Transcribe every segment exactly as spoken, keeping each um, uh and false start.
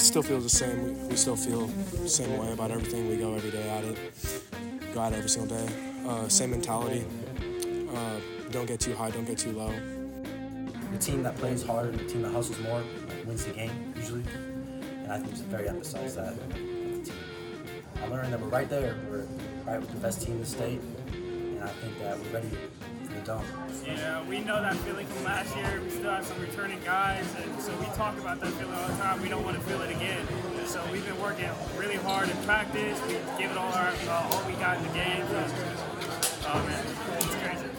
still feels the same. We, we still feel the same way about everything. We go every day at it. Go at it every single day. Uh, same mentality. Uh, don't get too high, don't get too low. The team that plays harder, the team that hustles more, like, wins the game usually. And I think it's very emphasized that with the team. I learned that we're right there. We're right with the best team in the state. And I think that we're ready for the dome. Yeah, we know that feeling from last year. We still have some returning guys, and so we talk about that feeling all the time. We don't want to feel it again. So we've been working really hard in practice. We give it all our uh, all we got in the games. And, oh man, it's crazy.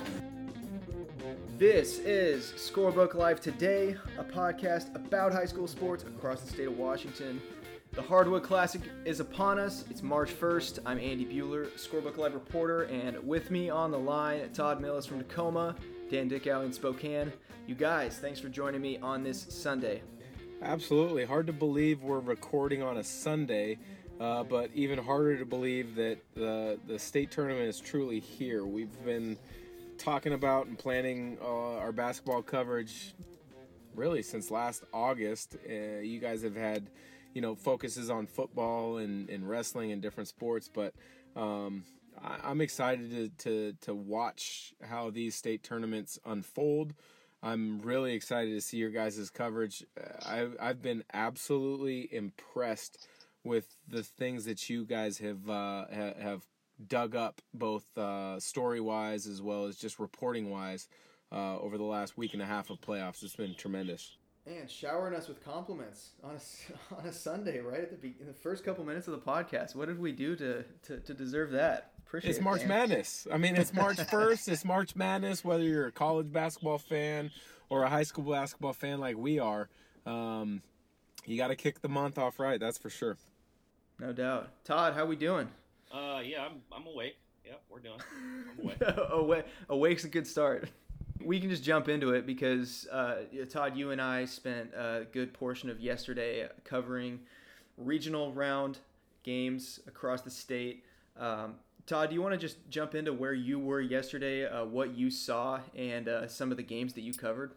This is Scorebook Live Today, a podcast about high school sports across the state of Washington. The Hardwood Classic is upon us. It's March first. I'm Andy Bueller, Scorebook Live reporter, and with me on the line, Todd Millis from Tacoma, Dan Dickow in Spokane. You guys, thanks for joining me on this Sunday. Absolutely. Hard to believe we're recording on a Sunday, uh, but even harder to believe that the, the state tournament is truly here. We've been talking about and planning uh, our basketball coverage really since last August. Uh, you guys have had, you know, focuses on football and, and wrestling and different sports, but um, I, I'm excited to, to to watch how these state tournaments unfold. I'm really excited to see your guys' coverage. I've, I've been absolutely impressed with the things that you guys have uh, ha- have dug up, both uh, story-wise as well as just reporting-wise, uh, over the last week and a half of playoffs. It's been tremendous. And showering us with compliments on a, on a Sunday, right at the be- in the first couple minutes of the podcast. What did we do to to, to deserve that? Appreciate it's it, March man. Madness. I mean, it's March first. It's March Madness, whether you're a college basketball fan or a high school basketball fan like we are. Um, you got to kick the month off right, that's for sure. No doubt. Todd, how we doing? Uh, yeah, I'm I'm awake. Yep, we're doing. I'm awake. Awake, awake's a good start. We can just jump into it because, uh, Todd, you and I spent a good portion of yesterday covering regional round games across the state. Um, Todd, do you want to just jump into where you were yesterday, uh, what you saw, and uh, some of the games that you covered?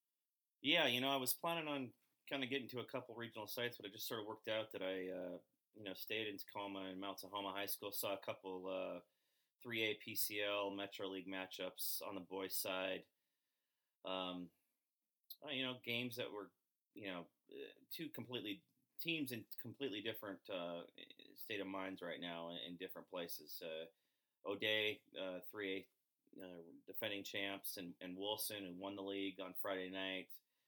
Yeah, you know, I was planning on kind of getting to a couple regional sites, but it just sort of worked out that I, uh, you know, stayed in Tacoma and Mount Tahoma High School, saw a couple uh, three A P C L Metro League matchups on the boys' side. Um, you know, games that were, you know, two completely teams in completely different uh, state of minds right now in, in different places. Uh, O'Dea, uh, three A uh, defending champs, and, and Wilson, who won the league on Friday night.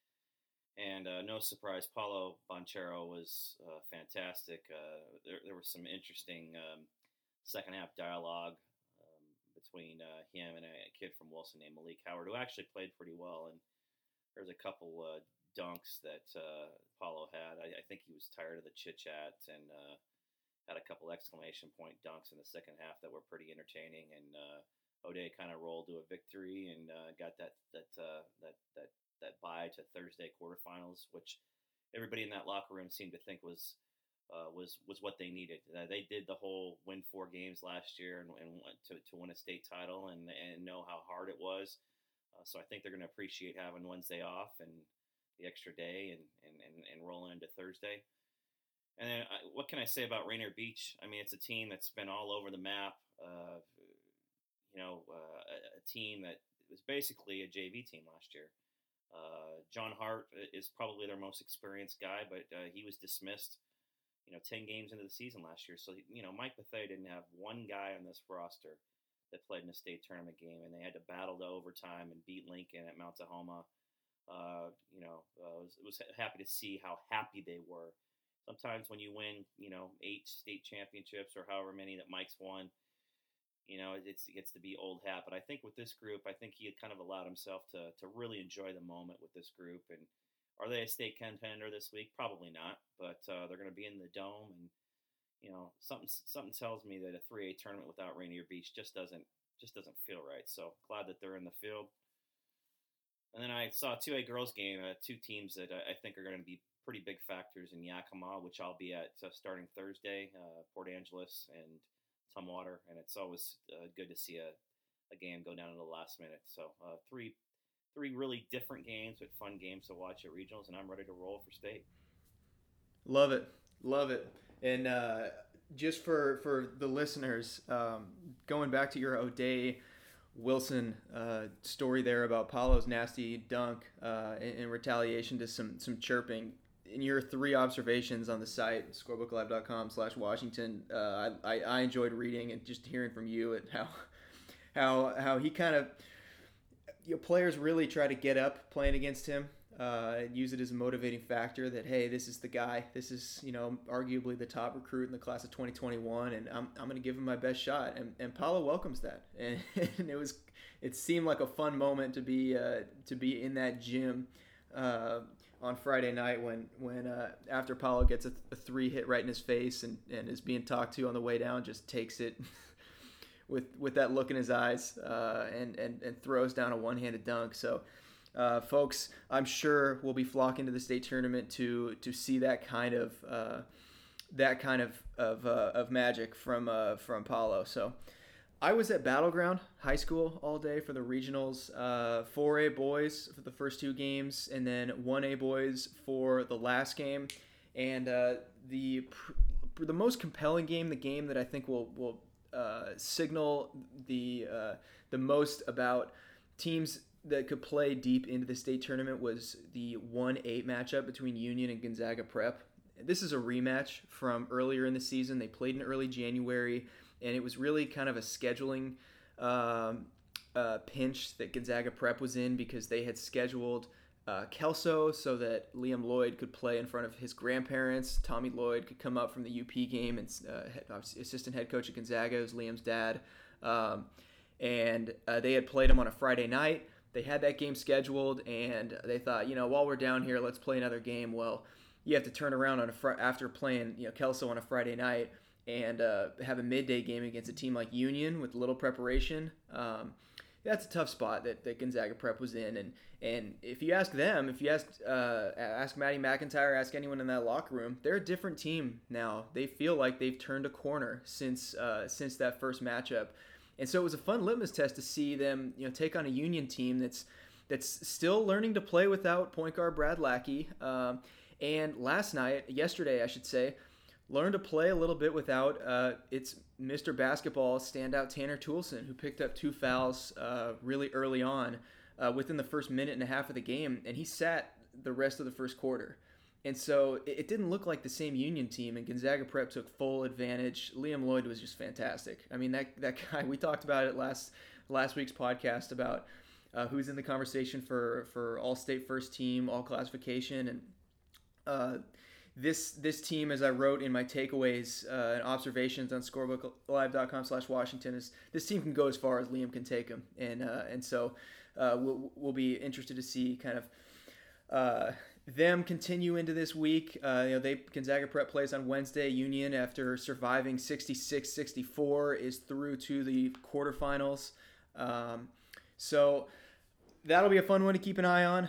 And uh, no surprise, Paulo Banchero was uh, fantastic. Uh, there, there was some interesting um, second half dialogue um, between uh, him and a kid from Wilson named Malik Howard, who actually played pretty well. And there's a couple uh, dunks that uh, Paulo had. I, I think he was tired of the chit chat and uh, had a couple exclamation point dunks in the second half that were pretty entertaining. And uh, O'Dea kind of rolled to a victory and uh, got that that uh, that that. that bye to Thursday quarterfinals, which everybody in that locker room seemed to think was uh, was was what they needed. Uh, they did the whole win four games last year and, and went to, to win a state title and, and know how hard it was. Uh, so I think they're going to appreciate having Wednesday off and the extra day and, and, and, and rolling into Thursday. And then I, what can I say about Rainier Beach? I mean, it's a team that's been all over the map. Uh, you know, uh, a, a team that was basically a J V team last year. Uh, John Hart is probably their most experienced guy, but uh, he was dismissed, you know, ten games into the season last year. So, you know, Mike Bethea didn't have one guy on this roster that played in a state tournament game, and they had to battle to overtime and beat Lincoln at Mount Tahoma. Uh, you know, uh, was, was happy to see how happy they were. Sometimes when you win, you know, eight state championships or however many that Mike's won, you know, it's, it gets to be old hat. But I think with this group, I think he had kind of allowed himself to to really enjoy the moment with this group. And are they a state contender this week? Probably not. But uh, they're going to be in the dome. And, you know, something something tells me that a three A tournament without Rainier Beach just doesn't just doesn't feel right. So glad that they're in the field. And then I saw a two A girls game, uh, two teams that I think are going to be pretty big factors in Yakima, which I'll be at uh, starting Thursday, uh, Port Angeles and Tumwater, and it's always uh, good to see a, a game go down to the last minute. So uh, three three really different games, but fun games to watch at regionals, and I'm ready to roll for state. Love it. Love it. And uh, just for, for the listeners, um, going back to your O'Day Wilson uh, story there about Paolo's nasty dunk uh, in, in retaliation to some, some chirping. In your three observations on the site, scorebooklive.com slash Washington, uh, I, I enjoyed reading and just hearing from you and how how how he kind of, you know, players really try to get up playing against him uh, and use it as a motivating factor that, hey, this is the guy. This is, you know, arguably the top recruit in the class of twenty twenty-one, and I'm, I'm going to give him my best shot. And, and Paolo welcomes that. And, and it was it seemed like a fun moment to be uh, to be in that gym uh, on Friday night when when uh, after Paolo gets a, a three hit right in his face and, and is being talked to on the way down, just takes it with with that look in his eyes uh, and, and, and throws down a one-handed dunk. So, uh, folks, I'm sure will be flocking to the state tournament to to see that kind of uh, that kind of of, uh, of magic from uh, from Paolo. So, I was at Battleground High School all day for the regionals, uh, four A boys for the first two games, and then one A boys for the last game. And uh, the pr- the most compelling game, the game that I think will will uh, signal the uh, the most about teams that could play deep into the state tournament, was the one eight matchup between Union and Gonzaga Prep. This is a rematch from earlier in the season. They played in early January. And it was really kind of a scheduling um, uh, pinch that Gonzaga Prep was in, because they had scheduled uh, Kelso so that Liam Lloyd could play in front of his grandparents. Tommy Lloyd could come up from the U P game, and uh, assistant head coach at Gonzaga was Liam's dad. Um, and uh, they had played him on a Friday night. They had that game scheduled, and they thought, you know, while we're down here, let's play another game. Well, you have to turn around on a fr- after playing, you know, Kelso on a Friday night, and uh, have a midday game against a team like Union with little preparation. Um, that's a tough spot that, that Gonzaga Prep was in. And and if you ask them, if you ask uh, ask Maddie McIntyre, ask anyone in that locker room, they're a different team now. They feel like they've turned a corner since uh, since that first matchup. And so it was a fun litmus test to see them, you know, take on a Union team that's that's still learning to play without point guard Brad Lackey. Um, and last night, yesterday I should say, learned to play a little bit without uh, its Mister Basketball standout Tanner Toolson, who picked up two fouls uh, really early on uh, within the first minute and a half of the game, and he sat the rest of the first quarter. And so it, it didn't look like the same Union team, and Gonzaga Prep took full advantage. Liam Lloyd was just fantastic. I mean, that that guy, we talked about it last last week's podcast about uh, who's in the conversation for, for all-state first team, all classification, and uh, This this team, as I wrote in my takeaways uh, and observations on scorebooklive.com slash Washington, is this team can go as far as Liam can take them, and uh, and so uh, we'll we'll be interested to see kind of uh, them continue into this week. Uh, you know, they Gonzaga Prep plays on Wednesday. Union, after surviving sixty-six sixty-four, is through to the quarterfinals. Um, so that'll be a fun one to keep an eye on.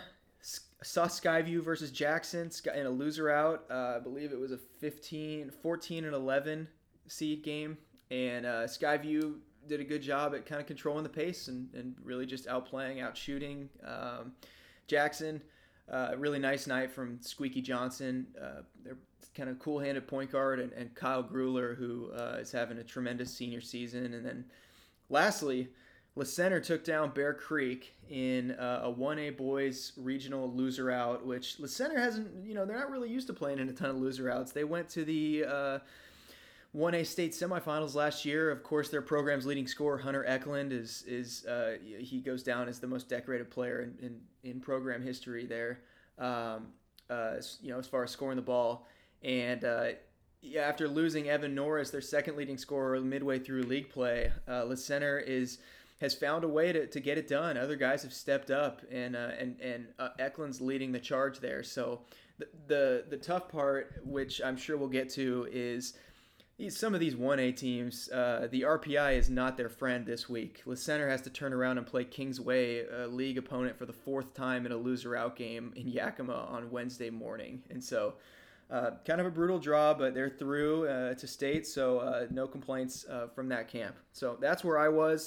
Saw Skyview versus Jackson in a loser out. Uh, I believe it was a fifteen, fourteen, and eleven seed game. And uh, Skyview did a good job at kind of controlling the pace and, and really just outplaying, outshooting um, Jackson. Uh, a really nice night from Squeaky Johnson. Uh, they're kind of cool-handed point guard, and, and Kyle Grueller, who uh, is having a tremendous senior season. And then lastly, La Center took down Bear Creek in uh, a one A boys regional loser out, which La Center hasn't, you know, they're not really used to playing in a ton of loser outs. They went to the uh, one A state semifinals last year. Of course, their program's leading scorer, Hunter Eklund, is, is uh, he goes down as the most decorated player in, in, in program history there, um, uh, you know, as far as scoring the ball. And uh, yeah, after losing Evan Norris, their second leading scorer midway through league play, uh, La Center is... has found a way to, to get it done. Other guys have stepped up, and uh, and and uh, Eklund's leading the charge there. So the, the the tough part, which I'm sure we'll get to, is these, some of these one A teams. Uh, the R P I is not their friend this week. La Center has to turn around and play Kingsway, a league opponent, for the fourth time in a loser-out game in Yakima on Wednesday morning. And so uh, kind of a brutal draw, but they're through uh, to state, so uh, no complaints uh, from that camp. So that's where I was.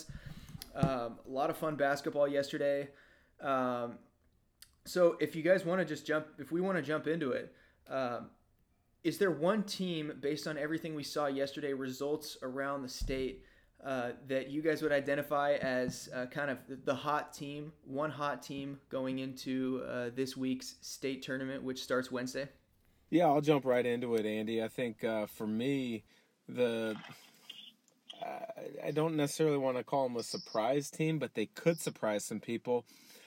Um, a lot of fun basketball yesterday. Um, so if you guys want to just jump, if we want to jump into it, um, is there one team, based on everything we saw yesterday, results around the state, uh, that you guys would identify as uh, kind of the hot team, one hot team going into uh, this week's state tournament, which starts Wednesday? Yeah, I'll jump right into it, Andy. I think uh, for me, the I don't necessarily want to call them a surprise team, but they could surprise some people.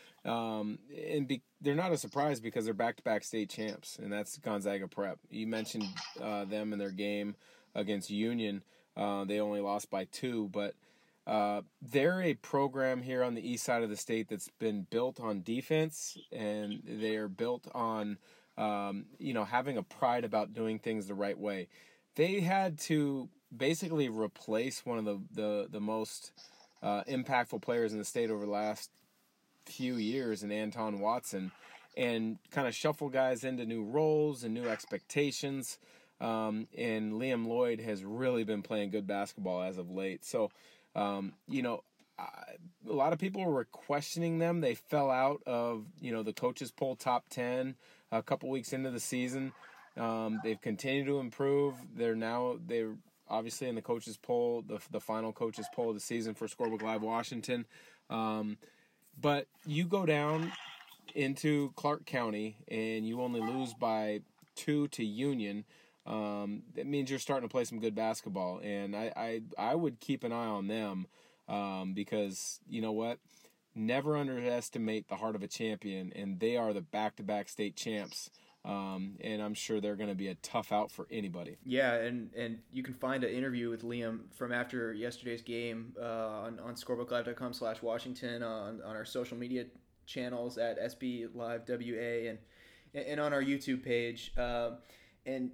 Um, and be, they're not a surprise because they're back-to-back state champs, and that's Gonzaga Prep. You mentioned uh, them in their game against Union. Uh, they only lost by two, but uh, they're a program here on the east side of the state that's been built on defense, and they are built on um, you know having a pride about doing things the right way. They had to basically replace one of the the, the most uh, impactful players in the state over the last few years in Anton Watson, and kind of shuffle guys into new roles and new expectations. Um, and Liam Lloyd has really been playing good basketball as of late. So, um, you know, I, a lot of people were questioning them. They fell out of, you know, the coaches poll top ten a couple weeks into the season. Um, they've continued to improve. They're now, they're obviously in the coaches poll, the, the final coaches poll of the season for Scorebook Live Washington. Um, But you go down into Clark County and you only lose by two to Union. Um, that means you're starting to play some good basketball. And I, I, I would keep an eye on them um, because, you know what, never underestimate the heart of a champion. And they are the back-to-back state champs. Um, and I'm sure they're going to be a tough out for anybody. Yeah, and, and you can find an interview with Liam from after yesterday's game uh, on, on scorebooklive.com slash Washington, on, on our social media channels at S B Live W A, and and on our YouTube page. Uh, and,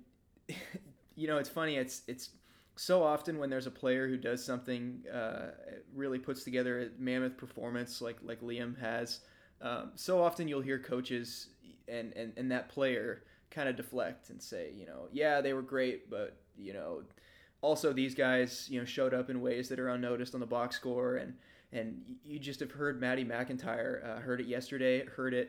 you know, it's funny, it's it's so often when there's a player who does something, uh, really puts together a mammoth performance like, like Liam has, um, so often you'll hear coaches and, and, and that player kind of deflect and say, you know, yeah, they were great, but, you know, also these guys, you know, showed up in ways that are unnoticed on the box score. And, and you just have heard Maddie McIntyre, uh, heard it yesterday, heard it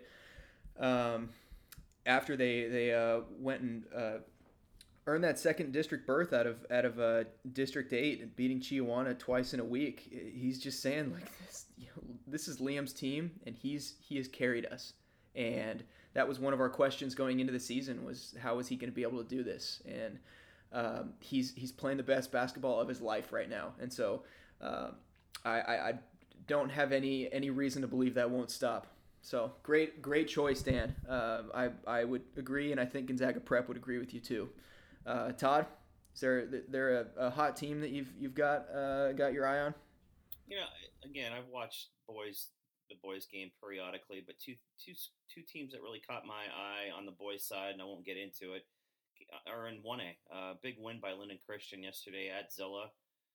um, after they, they uh, went and uh, earned that second district berth out of, out of uh, District eight and beating Chiawana twice in a week. He's just saying, like, this, you know, this is Liam's team, and he's he has carried us. And that was one of our questions going into the season, was how is he going to be able to do this? And um, he's he's playing the best basketball of his life right now. And so uh, I, I, I don't have any any reason to believe that won't stop. So great great choice, Dan. Uh, I I would agree, and I think Gonzaga Prep would agree with you too. Uh, Todd, is there there a, a hot team that you've you've got uh, got your eye on? You know, again, I've watched boys. the boys game periodically, but two two two teams that really caught my eye on the boys side, and I won't get into it, are in one A. Uh, big win by Linden Christian yesterday at Zilla.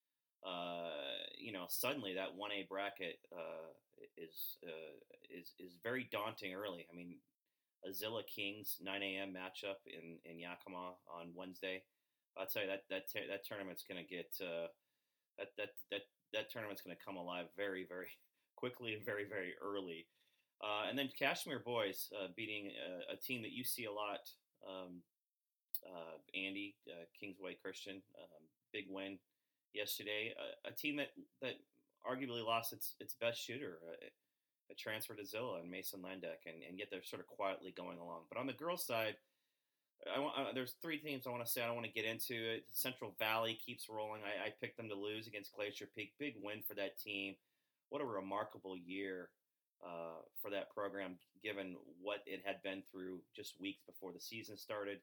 Uh, you know, suddenly that one A bracket uh, is uh, is is very daunting early. I mean, a Zilla Kings nine a.m. matchup in, in Yakima on Wednesday. I'll tell you that that that tournament's going to get uh, that that that that tournament's going to come alive very very quickly and very, very early. Uh, and then Kashmir boys uh, beating a, a team that you see a lot, um, uh, Andy, uh, Kingsway Christian, um, big win yesterday. Uh, a team that, that arguably lost its its best shooter, uh, a transfer to Zilla and Mason Landeck, and, and yet they're sort of quietly going along. But on the girls' side, I want, uh, there's three teams I want to say. I don't want to get into it. Central Valley keeps rolling. I, I picked them to lose against Glacier Peak. Big win for that team. What a remarkable year uh, for that program, given what it had been through just weeks before the season started.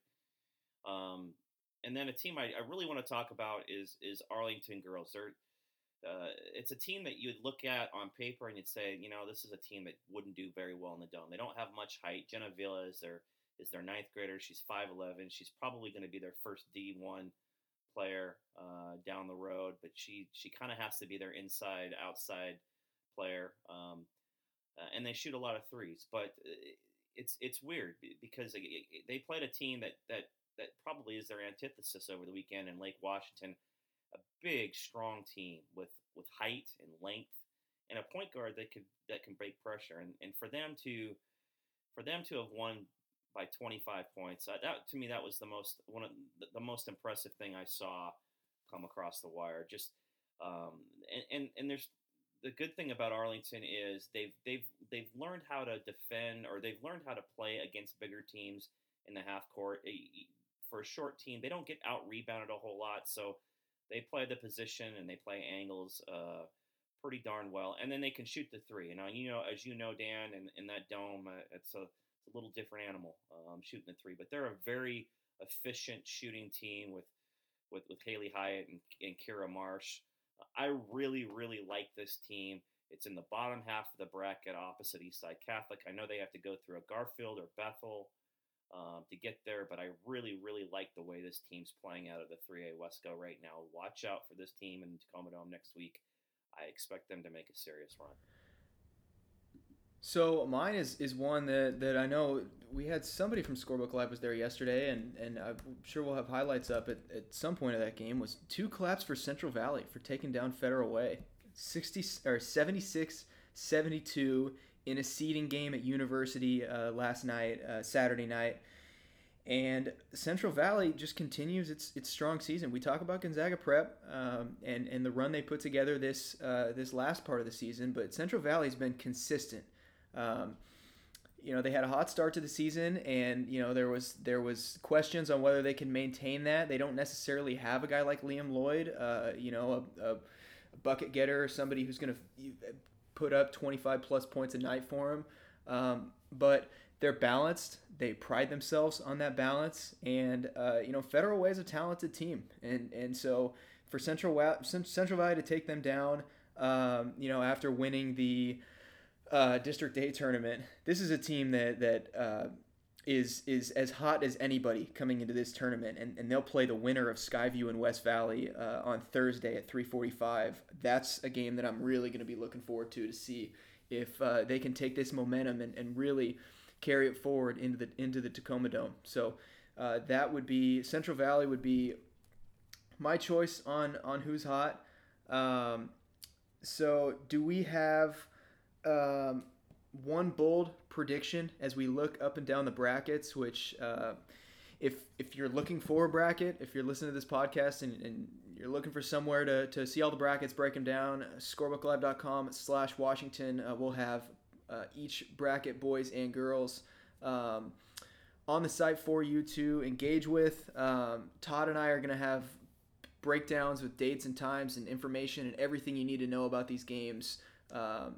Um, and then a team I, I really want to talk about is is Arlington girls. They're, uh, it's a team that you'd look at on paper and you'd say, you know, this is a team that wouldn't do very well in the dome. They don't have much height. Jenna Villa is their is their ninth grader. She's five eleven. She's probably going to be their first D one player uh, down the road, but she she kind of has to be their inside outside player, um, uh, and they shoot a lot of threes. But it's it's weird because they played a team that that that probably is their antithesis over the weekend in Lake Washington, a big, strong team with with height and length and a point guard that could that can break pressure. And and for them to for them to have won by twenty-five points. Uh, that to me, that was the most one of the, the most impressive thing I saw come across the wire. Just um, and, and and there's the good thing about Arlington is they've they've they've learned how to defend, or they've learned how to play against bigger teams in the half court. For a short team, they don't get out rebounded a whole lot, so they play the position and they play angles uh, pretty darn well, and then they can shoot the three. And you know, as you know, Dan, in, in that dome, uh, it's a it's a little different animal um, shooting the three. But they're a very efficient shooting team with with, with Haley Hyatt and, and Kira Marsh. I really, really like this team. It's in the bottom half of the bracket opposite Eastside Catholic. I know they have to go through a Garfield or Bethel um, to get there, but I really, really like the way this team's playing out of the three A Wesco right now. Watch out for this team in Tacoma Dome next week. I expect them to make a serious run. So mine is, is one that, that I know we had somebody from Scorebook Live was there yesterday, and, and I'm sure we'll have highlights up at, at some point of that game, was two claps for Central Valley for taking down Federal Way. sixty or seventy-six seventy-two in a seeding game at University uh, last night, uh, Saturday night. And Central Valley just continues its its strong season. We talk about Gonzaga Prep um, and, and the run they put together this uh, this last part of the season, but Central Valley's been consistent. Um, you know, they had a hot start to the season, and you know there was there was questions on whether they can maintain that. They don't necessarily have a guy like Liam Lloyd, uh, you know, a, a, a bucket getter, somebody who's going to put up twenty-five plus points a night for him. Um, but they're balanced. They pride themselves on that balance, and uh, you know, Federal Way is a talented team, and and so for Central Central Valley to take them down, um, you know, after winning the Uh, District A tournament, this is a team that that uh, is is as hot as anybody coming into this tournament, and, and they'll play the winner of Skyview and West Valley uh, on Thursday at three forty-five. That's a game that I'm really going to be looking forward to to see if uh, they can take this momentum and, and really carry it forward into the into the Tacoma Dome. So uh, that would be Central Valley would be my choice on on who's hot. Um, so do we have Um, one bold prediction as we look up and down the brackets, which uh, if if you're looking for a bracket, if you're listening to this podcast and, and you're looking for somewhere to, to see all the brackets, break them down, scorebooklive.com slash Washington, uh, we'll have uh, each bracket, boys and girls, um, on the site for you to engage with. Um, Todd and I are going to have breakdowns with dates and times and information and everything you need to know about these games Um,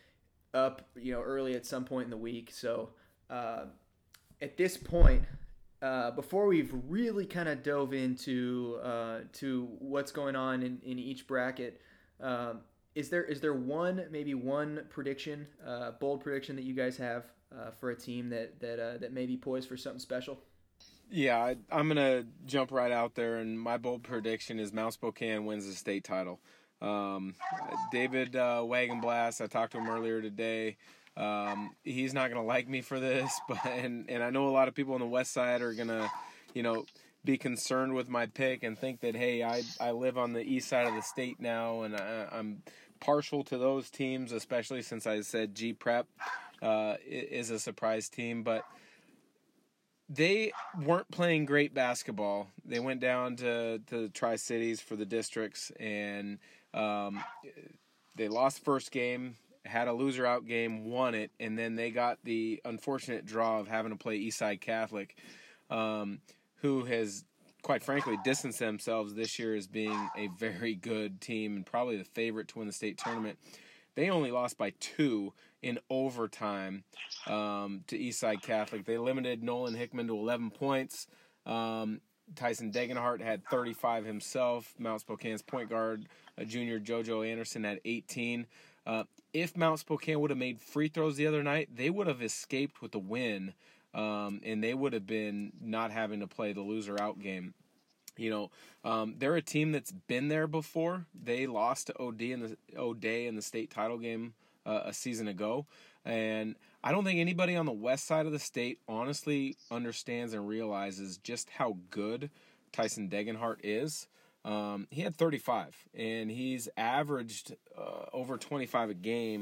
up, you know, early at some point in the week. So uh, at this point, uh, before we've really kind of dove into uh, to what's going on in, in each bracket, um, is there is there one maybe one prediction, uh, bold prediction that you guys have uh, for a team that that uh, that may be poised for something special? Yeah, I, I'm gonna jump right out there, and my bold prediction is Mount Spokane wins the state title. Um, David uh, Wagenblast, I talked to him earlier today. Um, he's not going to like me for this, but and, and I know a lot of people on the west side are going to, you know, be concerned with my pick and think that, hey, I I live on the east side of the state now, and I, I'm partial to those teams, especially since I said G Prep uh, is a surprise team, but they weren't playing great basketball. They went down to, to the Tri-Cities for the districts, and um, they lost first game, had a loser-out game, won it, and then they got the unfortunate draw of having to play Eastside Catholic, um, who has, quite frankly, distanced themselves this year as being a very good team and probably the favorite to win the state tournament. They only lost by two in overtime um, to Eastside Catholic. They limited Nolan Hickman to eleven points. Um, Tyson Degenhart had thirty-five himself. Mount Spokane's point guard, uh, junior JoJo Anderson, had eighteen. Uh, if Mount Spokane would have made free throws the other night, they would have escaped with the win, um, and they would have been not having to play the loser-out game. You know, um, they're a team that's been there before. They lost to O'Day in the O'Day in the state title game uh, a season ago, and I don't think anybody on the west side of the state honestly understands and realizes just how good Tyson Degenhart is. Um, he had thirty-five, and he's averaged uh, over twenty-five a game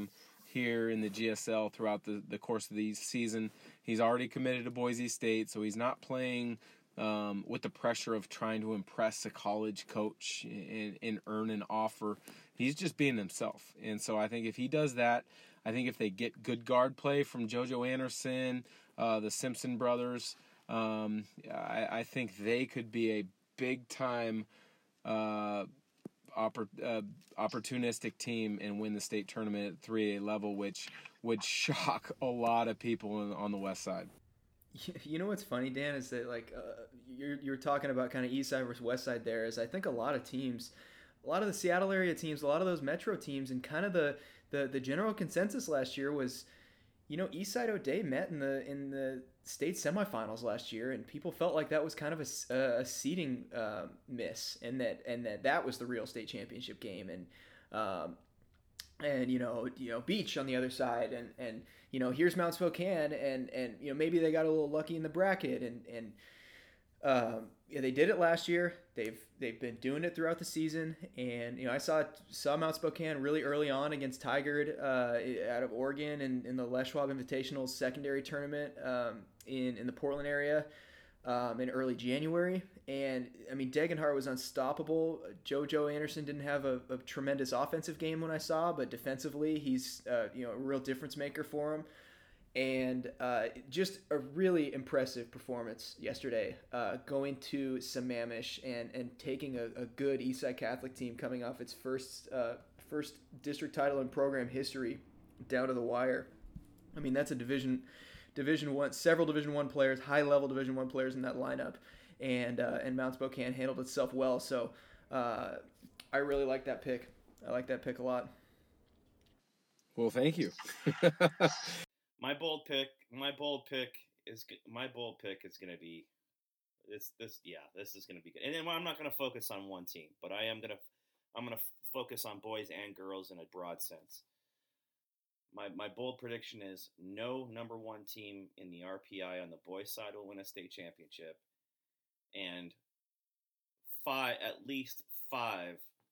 here in the G S L throughout the, the course of the season. He's already committed to Boise State, so he's not playing um, with the pressure of trying to impress a college coach and, and earn an offer. He's just being himself. And so I think if he does that, I think if they get good guard play from JoJo Anderson, uh, the Simpson brothers, um, I, I think they could be a big-time uh, oppor- uh, opportunistic team and win the state tournament at three A level, which would shock a lot of people on, on the west side. You know what's funny, Dan, is that like uh, you're you're talking about kind of east side versus west side there. Is I think a lot of teams, a lot of the Seattle area teams, a lot of those metro teams, and kind of the the, the general consensus last year was, you know, Eastside O'Dea met in the in the state semifinals last year, and people felt like that was kind of a, a seeding uh, miss, and that and that that was the real state championship game, and um, and you know you know Beach on the other side, and and you know here's Mount Spokane, and and you know maybe they got a little lucky in the bracket, and and um, yeah, they did it last year. They've they've been doing it throughout the season, and you know I saw saw Mount Spokane really early on against Tigard uh, out of Oregon in, in the Les Schwab Invitational secondary tournament um, in in the Portland area um, in early January, and I mean Degenhart was unstoppable. JoJo Anderson didn't have a, a tremendous offensive game when I saw, but defensively he's uh, you know a real difference maker for him. And uh, just a really impressive performance yesterday, uh, going to Sammamish and, and taking a, a good Eastside Catholic team coming off its first uh, first district title in program history down to the wire. I mean, that's a division division one, several Division One players, high level Division One players in that lineup, and uh, and Mount Spokane handled itself well. So uh, I really like that pick. I like that pick a lot. Well, thank you. My bold pick, my bold pick is my bold pick is going to be this. This, yeah, this is going to be good. And then I'm not going to focus on one team, but I am going to, I'm going to focus on boys and girls in a broad sense. My my bold prediction is no number one team in the R P I on the boys side will win a state championship, and five, at least five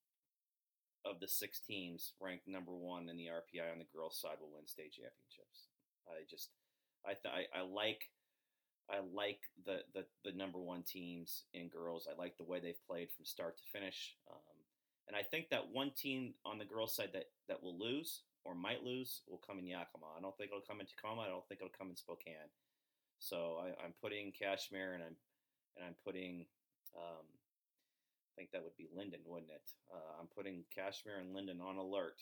of the six teams ranked number one in the R P I on the girls side will win state championships. I just, I, th- I I like, I like the, the, the number one teams in girls. I like the way they've played from start to finish, um, and I think that one team on the girls' side that, that will lose or might lose will come in Yakima. I don't think it'll come in Tacoma. I don't think it'll come in Spokane. So I, I'm putting Kashmir and I'm and I'm putting, um, I think that would be Linden, wouldn't it? Uh, I'm putting Kashmir and Linden on alert.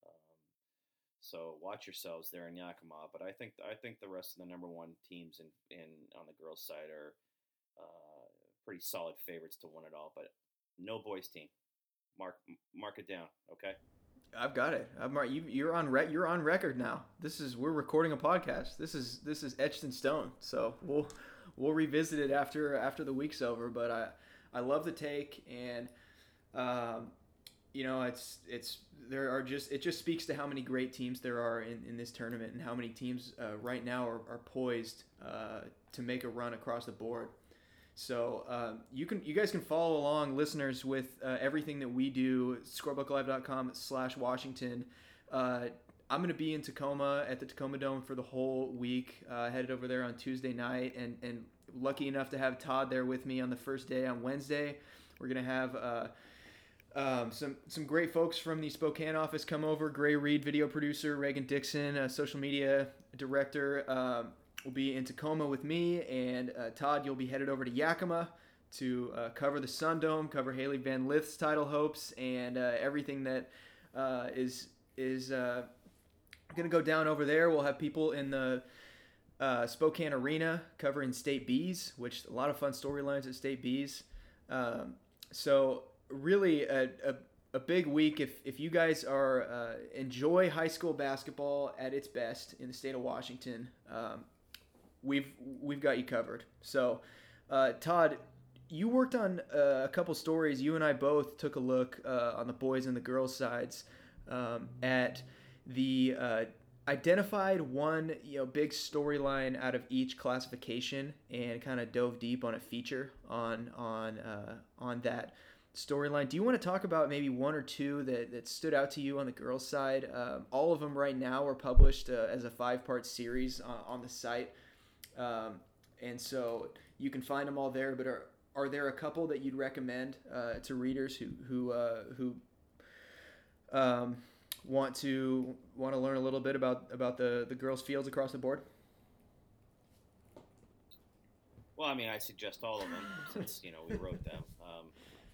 So watch yourselves there in Yakima. But I think I think the rest of the number one teams in, in on the girls' side are uh, pretty solid favorites to win it all. But no boys team. Mark mark it down, okay? I've got it. I've marked, you, you're on re- You're on record now. This is we're recording a podcast. This is this is etched in stone. So we'll we'll revisit it after after the week's over. But I I love the take, and um, you know it's it's. There are just it just speaks to how many great teams there are in, in this tournament, and how many teams uh, right now are, are poised uh, to make a run across the board. So uh, you can you guys can follow along, listeners, with uh, everything that we do. scorebooklive.com slash Washington. Uh, I'm going to be in Tacoma at the Tacoma Dome for the whole week. Uh, headed over there on Tuesday night, and and lucky enough to have Todd there with me on the first day on Wednesday. We're going to have. Uh, Um, some some great folks from the Spokane office come over. Gray Reed, video producer, Reagan Dixon, uh, social media director, um, will be in Tacoma with me, and uh, Todd, you'll be headed over to Yakima to uh, cover the Sun Dome, cover Haley Van Lith's title hopes, and uh, everything that uh, is is uh, going to go down over there. We'll have people in the uh, Spokane Arena covering State Bees, which a lot of fun storylines at State Bees. Um, so. Really a, a, a big week if, if you guys are uh, enjoy high school basketball at its best in the state of Washington. Um, we've we've got you covered. So, uh, Todd, you worked on uh, a couple stories. You and I both took a look uh, on the boys and the girls sides um, at the uh, identified one you know big storyline out of each classification, and kind of dove deep on a feature on on uh, on that. storyline. Do you want to talk about maybe one or two that, that stood out to you on the girls' side? Um, all of them right now are published uh, as a five-part series on, on the site, um, and so you can find them all there. But are are there a couple that you'd recommend uh, to readers who who uh, who um, want to want to learn a little bit about about the the girls' fields across the board? Well, I mean, I suggest all of them since, you know, we wrote them. Um,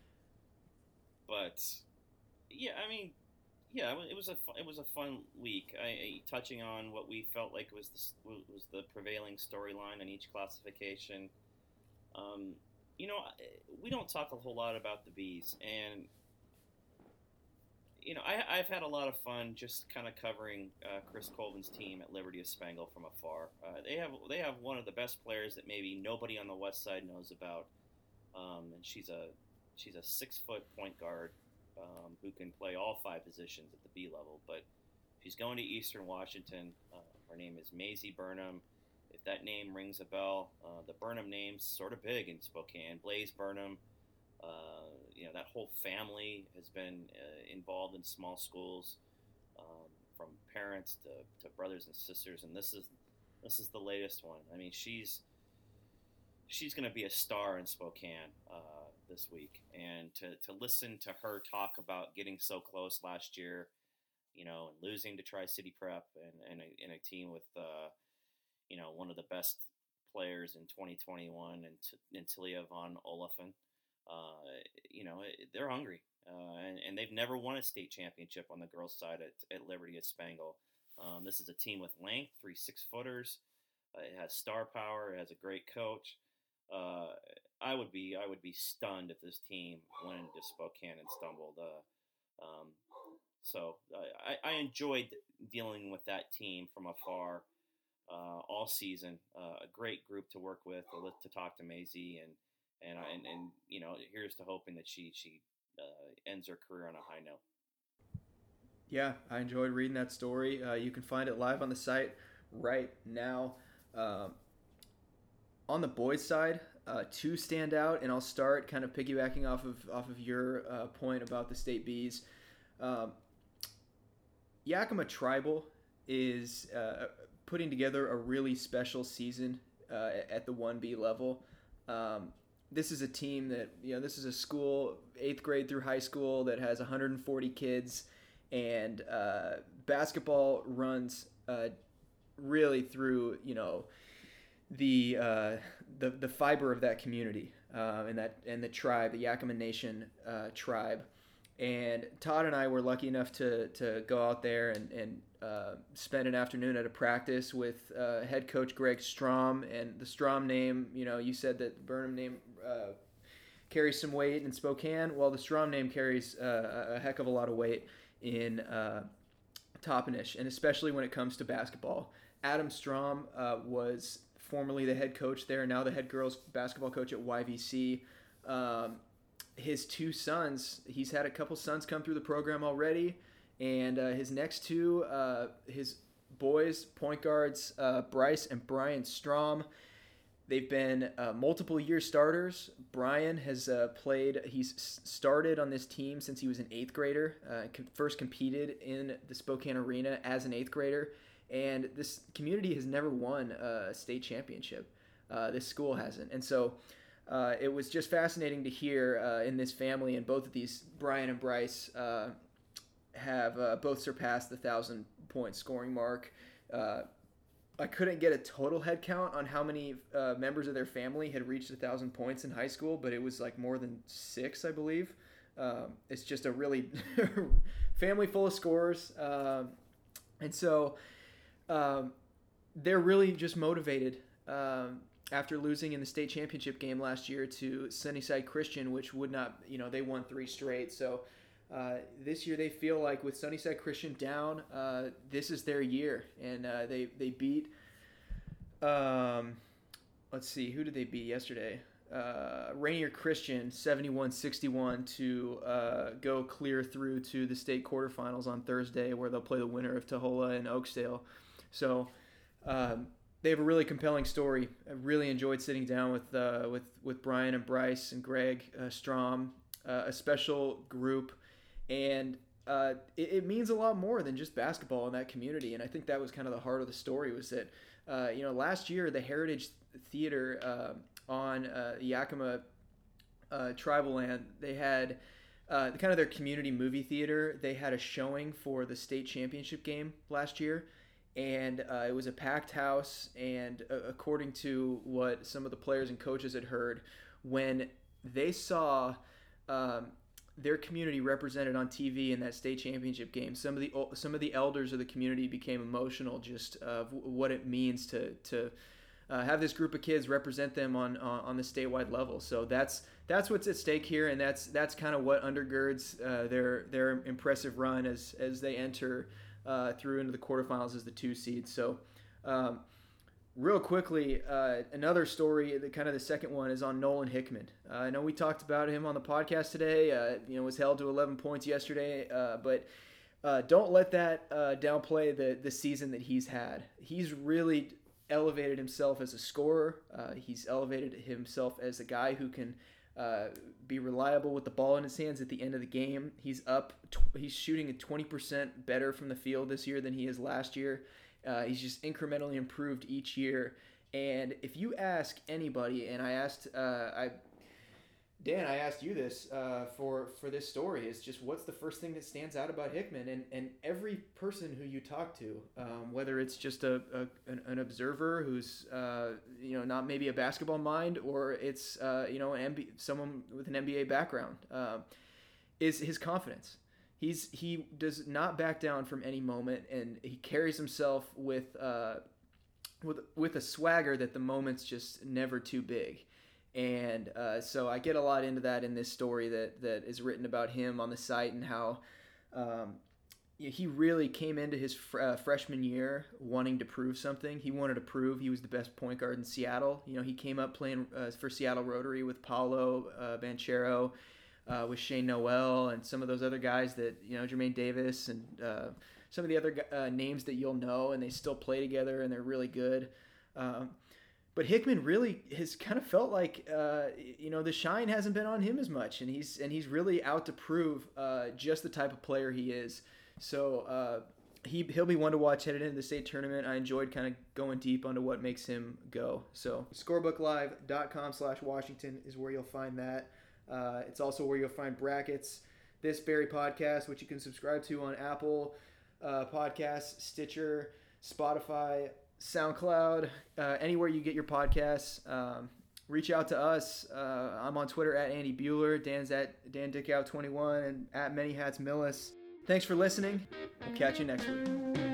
but yeah, I mean, yeah, it was a fu- it was a fun week. I, I touching on what we felt like was the was the prevailing storyline in each classification. Um, you know, we don't talk a whole lot about the bees, and you know, I, I've had a lot of fun just kind of covering uh, Chris Colvin's team at Liberty of Spangle from afar. Uh, they have they have one of the best players that maybe nobody on the West Side knows about, um, and she's a she's a six foot point guard um, who can play all five positions at the B level. But she's going to Eastern Washington. Uh, her name is Maisie Burnham. If that name rings a bell, uh, the Burnham name's sort of big in Spokane. Blaze Burnham. Uh, you know, that whole family has been uh, involved in small schools, um, from parents to, to brothers and sisters, and this is this is the latest one. I mean, she's she's going to be a star in Spokane uh, this week, and to, to listen to her talk about getting so close last year, you know, and losing to Tri-City Prep and, and, a, and a team with, uh, you know, one of the best players in twenty twenty-one, and, and Talia Von Olafin. Uh, you know, they're hungry, uh, and, and they've never won a state championship on the girls' side at, at Liberty at Spangle. Um, this is a team with length, three six-footers. Uh, it has star power. It has a great coach. Uh, I would be I would be stunned if this team went into Spokane and stumbled. Uh, um, so uh, I, I enjoyed dealing with that team from afar uh, all season. Uh, a great group to work with, to talk to Maisie and. And, and and you know, here's to hoping that she she uh, ends her career on a high note. Yeah, I enjoyed reading that story. Uh, you can find it live on the site right now. Um, on the boys' side, uh, two stand out, and I'll start kind of piggybacking off of off of your uh, point about the state bees. Um, Yakima Tribal is uh, putting together a really special season uh, at the one B level. Um, This is a team that, you know, this is a school, eighth grade through high school, that has one hundred forty kids, and uh, basketball runs uh, really through, you know, the uh, the the fiber of that community uh, and that and the tribe, the Yakima Nation uh, tribe. And Todd and I were lucky enough to to go out there and and uh, spend an afternoon at a practice with uh, head coach Greg Strom. And the Strom name, you know, you said that the Burnham name uh, carries some weight in Spokane. Well, the Strom name carries uh, a heck of a lot of weight in uh, Toppenish, and especially when it comes to basketball. Adam Strom uh, was formerly the head coach there, now the head girls basketball coach at Y V C. Um, his two sons, he's had a couple sons come through the program already, and uh, his next two, uh, his boys, point guards, uh, Bryce and Brian Strom, they've been uh, multiple year starters. Brian has uh, played, he's started on this team since he was an eighth grader, uh, first competed in the Spokane Arena as an eighth grader, and this community has never won a state championship. Uh, this school hasn't, and so Uh, it was just fascinating to hear uh, in this family, and both of these, Brian and Bryce, uh, have uh, both surpassed the thousand point scoring mark. Uh, I couldn't get a total head count on how many uh, members of their family had reached a thousand points in high school, but it was like more than six, I believe. Um, it's just a really family full of scorers, um, and so um, they're really just motivated. Um, after losing in the state championship game last year to Sunnyside Christian, which would not, you know, they won three straight. So uh, this year they feel like with Sunnyside Christian down, uh, this is their year. And uh, they, they beat, um, let's see, who did they beat yesterday? Uh, Rainier Christian, seventy-one sixty-one, to uh, go clear through to the state quarterfinals on Thursday, where they'll play the winner of Tahola and Oakdale. So, um, they have a really compelling story. I really enjoyed sitting down with uh, with with Brian and Bryce and Greg uh, Strom uh, a special group, and uh, it, it means a lot more than just basketball in that community. And I think that was kind of the heart of the story, was that uh, you know last year the Heritage Theater uh, on uh, Yakima uh, tribal land, they had uh, kind of their community movie theater. They had a showing for the state championship game last year. And uh, it was a packed house, and uh, according to what some of the players and coaches had heard, when they saw um, their community represented on T V in that state championship game, some of the some of the elders of the community became emotional just of what it means to to uh, have this group of kids represent them on, on on the statewide level. So that's that's what's at stake here, and that's that's kind of what undergirds uh, their their impressive run as as they enter Uh, through into the quarterfinals as the two seed. So, um, real quickly, uh, another story, the kind of the second one, is on Nolan Hickman. Uh, I know we talked about him on the podcast today. Uh, you know, was held to eleven points yesterday, uh, but uh, don't let that uh, downplay the the season that he's had. He's really elevated himself as a scorer. Uh, he's elevated himself as a guy who can Uh, be reliable with the ball in his hands at the end of the game. He's up. Tw- he's shooting at twenty percent better from the field this year than he is last year. Uh, he's just incrementally improved each year. And if you ask anybody, and I asked, uh, I, Dan, I asked you this uh, for for this story, is just what's the first thing that stands out about Hickman? And and every person who you talk to, um, whether it's just a, a an, an observer who's uh, you know not maybe a basketball mind, or it's uh, you know an M B, someone with an N B A background, uh, is his confidence. He's he does not back down from any moment, and he carries himself with uh, with with a swagger that the moment's just never too big. And uh, so I get a lot into that in this story that, that is written about him on the site, and how um, he really came into his fr- uh, freshman year wanting to prove something. He wanted to prove he was the best point guard in Seattle. You know, he came up playing uh, for Seattle Rotary with Paolo uh, Banchero, uh, with Shane Noel, and some of those other guys that, you know, Jermaine Davis, and uh, some of the other uh, names that you'll know, and they still play together, and they're really good. Um, But Hickman really has kind of felt like, uh, you know, the shine hasn't been on him as much, and he's and he's really out to prove uh, just the type of player he is. So uh, he he'll be one to watch headed into the state tournament. I enjoyed kind of going deep onto what makes him go. So scorebooklive.com slash Washington is where you'll find that. Uh, it's also where you'll find brackets, this very podcast, which you can subscribe to on Apple uh, Podcasts, Stitcher, Spotify, SoundCloud, uh, anywhere you get your podcasts. Um, reach out to us. Uh, I'm on Twitter at Andy Bueller. Dan's at Dan Dickow twenty-one, and at Many Hats Millis. Thanks for listening. We'll catch you next week.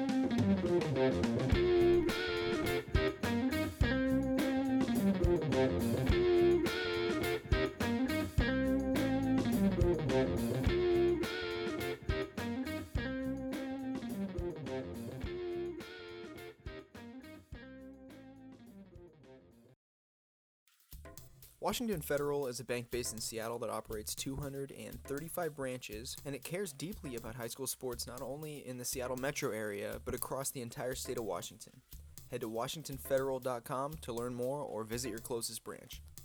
Washington Federal is a bank based in Seattle that operates two hundred thirty-five branches, and it cares deeply about high school sports not only in the Seattle metro area, but across the entire state of Washington. Head to washington federal dot com to learn more or visit your closest branch.